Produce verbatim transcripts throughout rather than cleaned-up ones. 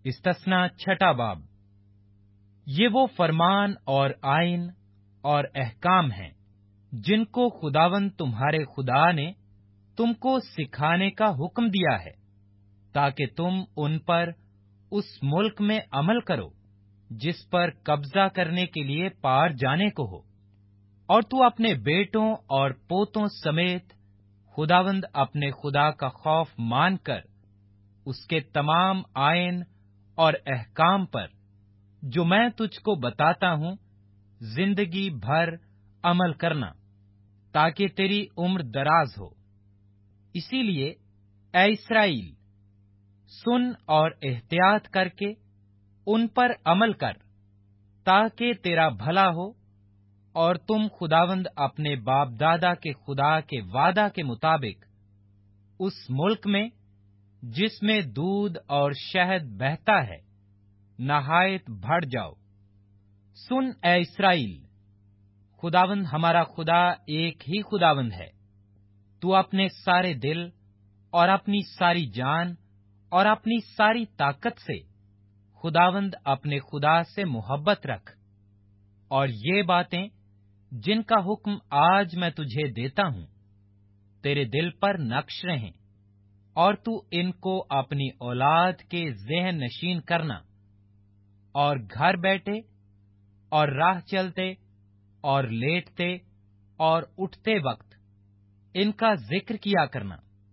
استثنا چھٹا باب۔ یہ وہ فرمان اور آئین اور احکام ہیں جن کو خداوند تمہارے خدا نے تم کو سکھانے کا حکم دیا ہے، تاکہ تم ان پر اس ملک میں عمل کرو جس پر قبضہ کرنے کے لیے پار جانے کو ہو، اور تو اپنے بیٹوں اور پوتوں سمیت خداوند اپنے خدا کا خوف مان کر اس کے تمام آئین اور احکام پر جو میں تجھ کو بتاتا ہوں زندگی بھر عمل کرنا، تاکہ تیری عمر دراز ہو۔ اسی لیے اے اسرائیل، سن اور احتیاط کر کے ان پر عمل کر، تاکہ تیرا بھلا ہو اور تم خداوند اپنے باپ دادا کے خدا کے وعدہ کے مطابق اس ملک میں جس میں دودھ اور شہد بہتا ہے نہایت بڑھ جاؤ۔ سن اے اسرائیل، خداوند ہمارا خدا ایک ہی خداوند ہے۔ تو اپنے سارے دل اور اپنی ساری جان اور اپنی ساری طاقت سے خداوند اپنے خدا سے محبت رکھ، اور یہ باتیں جن کا حکم آج میں تجھے دیتا ہوں تیرے دل پر نقش رہیں، اور تو ان کو اپنی اولاد کے ذہن نشین کرنا، اور گھر بیٹھے اور راہ چلتے اور لیٹتے اور اٹھتے وقت ان کا ذکر کیا کرنا،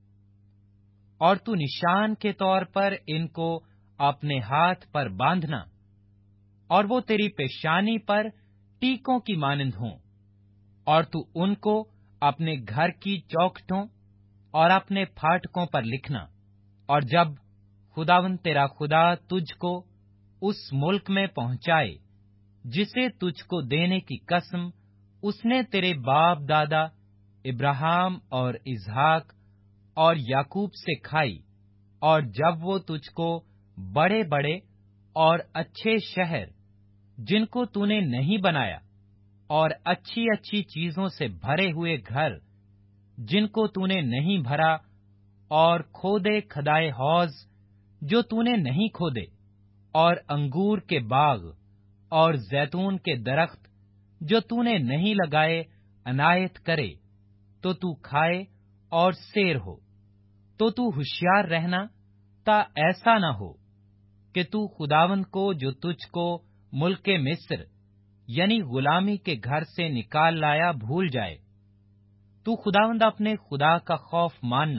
اور تو نشان کے طور پر ان کو اپنے ہاتھ پر باندھنا، اور وہ تیری پیشانی پر ٹیکوں کی مانند ہوں، اور تو ان کو اپنے گھر کی چوکھٹوں اور اپنے پھاٹکوں پر لکھنا۔ اور جب خداوند تیرا خدا تجھ کو اس ملک میں پہنچائے جسے تجھ کو دینے کی قسم اس نے تیرے باپ دادا ابراہیم اور اسحاق اور یعقوب سے کھائی، اور جب وہ تجھ کو بڑے بڑے اور اچھے شہر جن کو تو نے نہیں بنایا، اور اچھی اچھی چیزوں سے بھرے ہوئے گھر جن کو تو نے نہیں بھرا، اور کھودے کھدائے حوض جو تو نے نہیں کھودے، اور انگور کے باغ اور زیتون کے درخت جو تو نے نہیں لگائے عنایت کرے، تو تو کھائے اور سیر ہو۔ تو تو ہوشیار رہنا تا ایسا نہ ہو کہ تو خداوند کو جو تجھ کو ملک مصر یعنی غلامی کے گھر سے نکال لایا بھول جائے۔ تو خداوند اپنے خدا کا خوف ماننا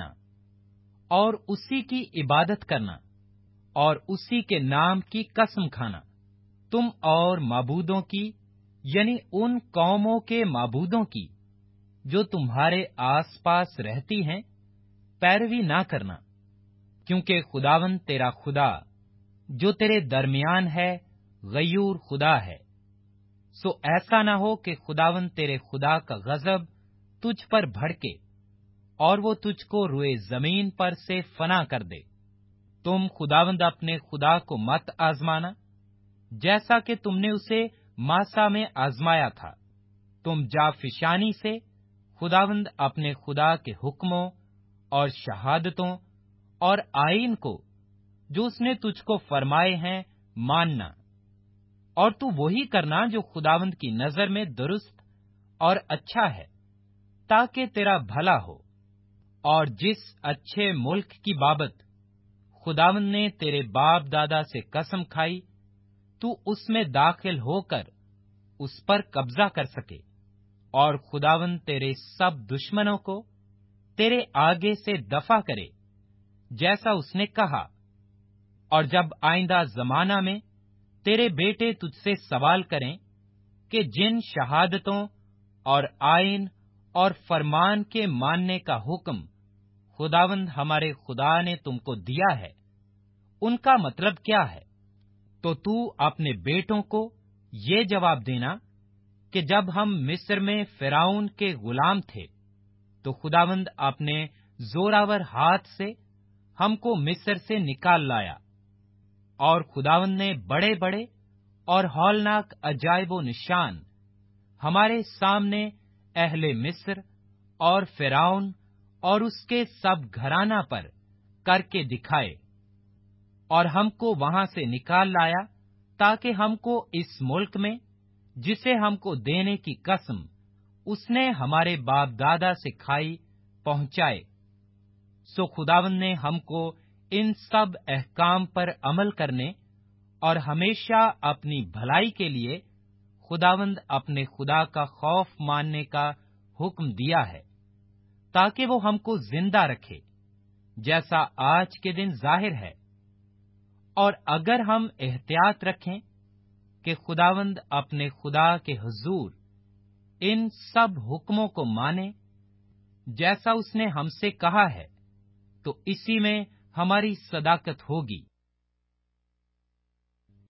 اور اسی کی عبادت کرنا اور اسی کے نام کی قسم کھانا۔ تم اور معبودوں کی یعنی ان قوموں کے معبودوں کی جو تمہارے آس پاس رہتی ہیں پیروی نہ کرنا، کیونکہ خداوند تیرا خدا جو تیرے درمیان ہے غیور خدا ہے۔ سو ایسا نہ ہو کہ خداوند تیرے خدا کا غضب تجھ پر بھڑکے اور وہ تجھ کو روئے زمین پر سے فنا کر دے۔ تم خداوند اپنے خدا کو مت آزمانا جیسا کہ تم نے اسے ماسا میں آزمایا تھا۔ تم جافشانی سے خداوند اپنے خدا کے حکموں اور شہادتوں اور آئین کو جو اس نے تجھ کو فرمائے ہیں ماننا، اور تو وہی کرنا جو خداوند کی نظر میں درست اور اچھا ہے، تاکہ تیرا بھلا ہو۔ اور جس اچھے ملک کی بابت خداوند نے تیرے باپ دادا سے قسم کھائی تو اس میں داخل ہو کر اس پر قبضہ کر سکے، اور خداوند تیرے سب دشمنوں کو تیرے آگے سے دفع کرے جیسا اس نے کہا۔ اور جب آئندہ زمانہ میں تیرے بیٹے تجھ سے سوال کریں کہ جن شہادتوں اور آئین اور فرمان کے ماننے کا حکم خداوند ہمارے خدا نے تم کو دیا ہے ان کا مطلب کیا ہے، تو تو اپنے بیٹوں کو یہ جواب دینا کہ جب ہم مصر میں فرعون کے غلام تھے تو خداوند اپنے زوراور ہاتھ سے ہم کو مصر سے نکال لایا، اور خداوند نے بڑے بڑے اور ہولناک عجائب و نشان ہمارے سامنے اہل مصر اور فرعون اور اس کے سب گھرانہ پر کر کے دکھائے۔ اور ہم کو وہاں سے نکال لایا تاکہ ہم کو اس ملک میں جسے ہم کو دینے کی قسم اس نے ہمارے باپ دادا سے کھائی پہنچائے۔ سو خداوند نے ہم کو ان سب احکام پر عمل کرنے اور ہمیشہ اپنی بھلائی کے لیے خداوند اپنے خدا کا خوف ماننے کا حکم دیا ہے، تاکہ وہ ہم کو زندہ رکھے جیسا آج کے دن ظاہر ہے۔ اور اگر ہم احتیاط رکھیں کہ خداوند اپنے خدا کے حضور ان سب حکموں کو مانے جیسا اس نے ہم سے کہا ہے، تو اسی میں ہماری صداقت ہوگی۔